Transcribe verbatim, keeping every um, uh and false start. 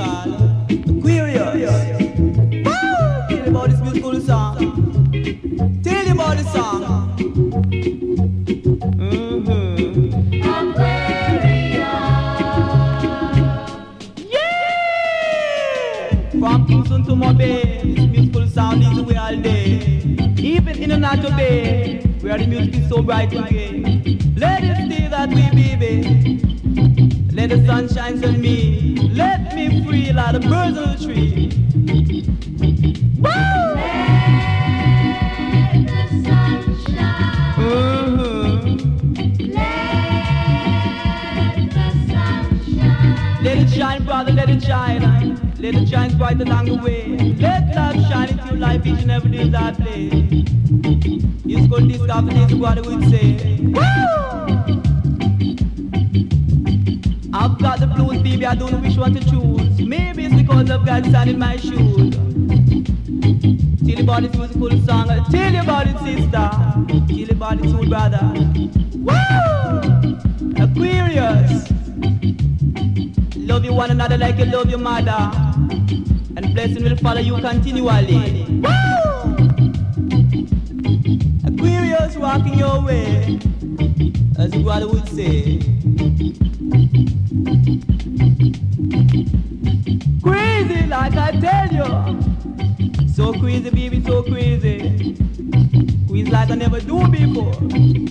called Aquarius. Woo! Tell you about this beautiful song. Tell you about the song. Mm-hmm. Aquarius. Yeah! From Kingston to Mobay, this musical sound is the way all day. Even in the Nacho Bay, where the music is so bright and gay. Let it stay that way, baby. Let the sun shine on me. Let me free like the birds on the tree. Woo! Let the sun shine. Mm-hmm. Let the sun shine. Let it shine, brother, let it shine. Let it shine bright along the way. Let love shine into your life each and every day that play. It's called this confidence, what I would say. Woo! I've got the blues, baby, I don't know which one to choose. Maybe it's because I've got sand in my shoes. Tell you about this musical song, tell you about it, sister. Tell you about it, soul brother. Woo! Aquarius. Love you one another like you love your mother. And blessing will follow you continually. Woo! Aquarius walking your way, as your brother would say. Crazy like I tell you. So crazy, baby, so crazy. Queens like I never do before.